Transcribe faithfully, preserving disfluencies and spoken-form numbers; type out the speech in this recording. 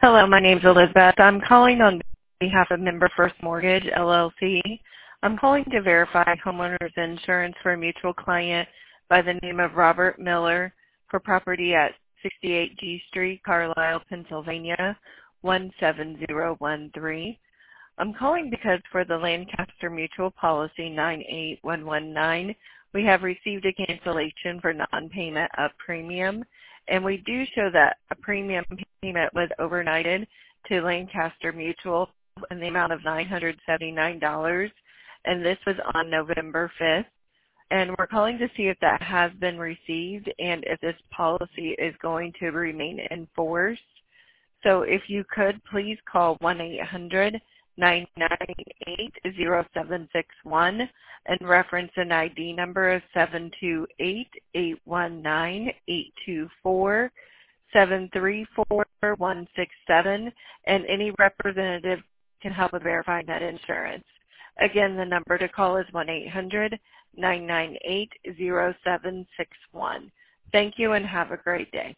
Hello, my name's Elizabeth. I'm calling on behalf of Member First Mortgage, L L C. I'm calling to verify homeowners insurance for a mutual client by the name of Robert Miller for property at sixty-eight G Street, Carlisle, Pennsylvania, one seven zero one three. I'm calling because for the Lancaster Mutual Policy nine eight one one nine, we have received a cancellation for non-payment of premium, and we do show that a premium payment was overnighted to Lancaster Mutual in the amount of nine hundred seventy-nine dollars, and this was on November fifth. And we're calling to see if that has been received and if this policy is going to remain in force. So if you could, please call one eight hundred nine nine eight zero seven six one and reference an I D number of seven two eight eight one nine eight two four seven three four one six seven, and any representative can help with verifying that insurance. Again, the number to call is one eight hundred nine nine eight zero seven six one. Thank you and have a great day.